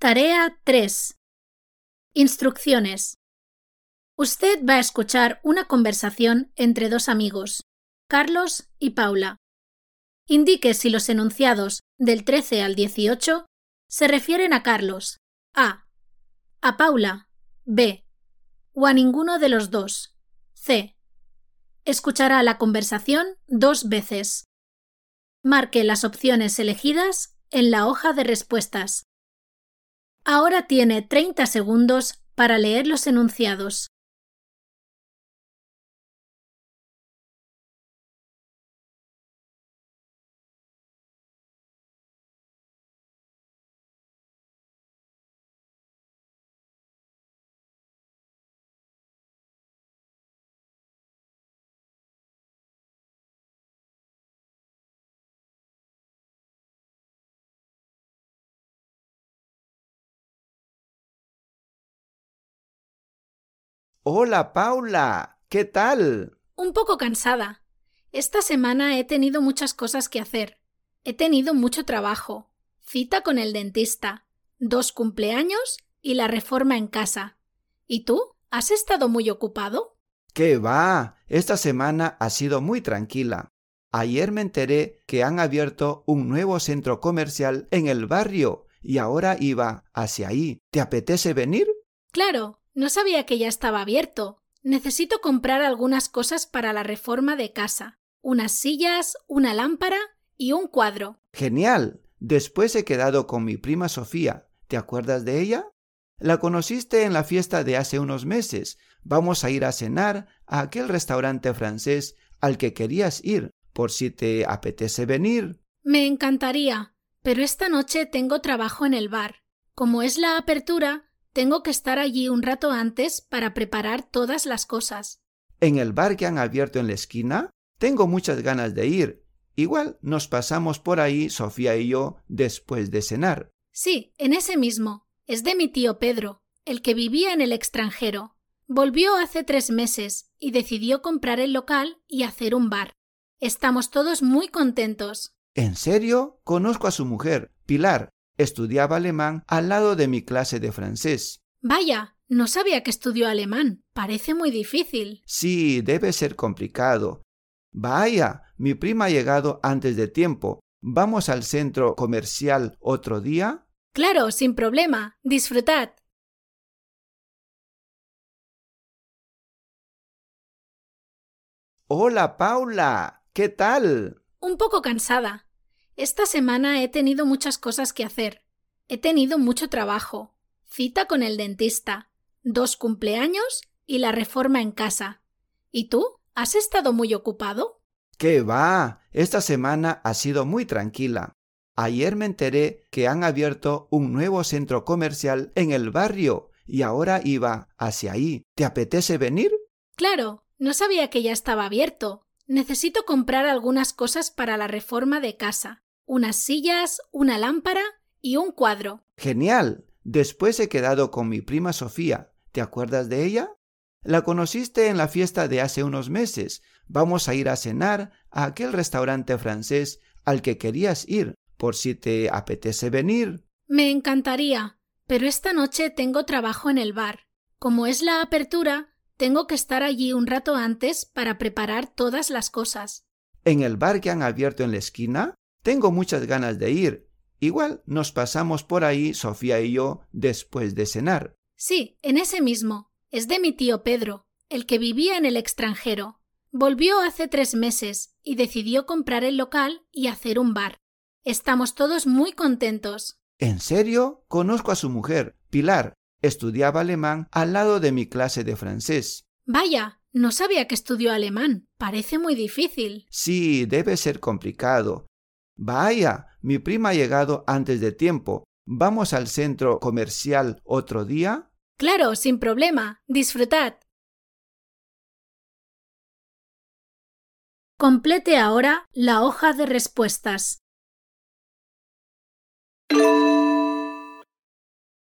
Tarea 3. Instrucciones. Usted va a escuchar una conversación entre dos amigos, Carlos y Paula. Indique si los enunciados del 13 al 18 se refieren a Carlos, A Paula, B, o a ninguno de los dos, C. Escuchará la conversación 2 veces. Marque las opciones elegidas en la hoja de respuestas. Ahora tiene 30 segundos para leer los enunciados. Hola, Paula, ¿qué tal? Un poco cansada. Esta semana he tenido muchas cosas que hacer. He tenido mucho trabajo, cita con el dentista, 2 cumpleaños y la reforma en casa. ¿Y tú? ¿Has estado muy ocupado? ¿Qué va? Esta semana ha sido muy tranquila. Ayer me enteré que han abierto un nuevo centro comercial en el barrio y ahora iba hacia ahí. ¿Te apetece venir? Claro, no sabía que ya estaba abierto. Necesito comprar algunas cosas para la reforma de casa. Unas sillas, una lámpara y un cuadro. Genial. Después he quedado con mi prima Sofía. ¿Te acuerdas de ella? La conociste en la fiesta de hace unos meses. Vamos a ir a cenar a aquel restaurante francés al que querías ir, por si te apetece venir. Me encantaría, pero esta noche tengo trabajo en el bar. Como es la apertura, tengo que estar allí un rato antes para preparar todas las cosas. ¿En el bar que han abierto en la esquina? Tengo muchas ganas de ir. Igual nos pasamos por ahí, Sofía y yo, después de cenar. Sí, en ese mismo. Es de mi tío Pedro, el que vivía en el extranjero. Volvió hace 3 meses y decidió comprar el local y hacer un bar. Estamos todos muy contentos. ¿En serio? Conozco a su mujer, Pilar. Estudiaba alemán al lado de mi clase de francés. Vaya, no sabía que estudió alemán. Parece muy difícil. Sí, debe ser complicado. Vaya, mi prima ha llegado antes de tiempo. ¿Vamos al centro comercial otro día? Claro, sin problema. Disfrutad. Hola, Paula. ¿Qué tal? Un poco cansada. Esta semana he tenido muchas cosas que hacer. He tenido mucho trabajo, cita con el dentista, 2 cumpleaños y la reforma en casa. ¿Y tú? ¿Has estado muy ocupado? ¿Qué va? Esta semana ha sido muy tranquila. Ayer me enteré que han abierto un nuevo centro comercial en el barrio y ahora iba hacia ahí. ¿Te apetece venir? Claro, no sabía que ya estaba abierto. Necesito comprar algunas cosas para la reforma de casa. Unas sillas, una lámpara y un cuadro. Genial. Después he quedado con mi prima Sofía. ¿Te acuerdas de ella? La conociste en la fiesta de hace unos meses. Vamos a ir a cenar a aquel restaurante francés al que querías ir, por si te apetece venir. Me encantaría, pero esta noche tengo trabajo en el bar. Como es la apertura, tengo que estar allí un rato antes para preparar todas las cosas. ¿En el bar que han abierto en la esquina? Tengo muchas ganas de ir. Igual nos pasamos por ahí, Sofía y yo, después de cenar. Sí, en ese mismo. Es de mi tío Pedro, el que vivía en el extranjero. Volvió hace 3 meses y decidió comprar el local y hacer un bar. Estamos todos muy contentos. ¿En serio? Conozco a su mujer, Pilar. Estudiaba alemán al lado de mi clase de francés. Vaya, no sabía que estudió alemán. Parece muy difícil. Sí, debe ser complicado. Vaya, mi prima ha llegado antes de tiempo. ¿Vamos al centro comercial otro día? Claro, sin problema. Disfrutad. Complete ahora la hoja de respuestas.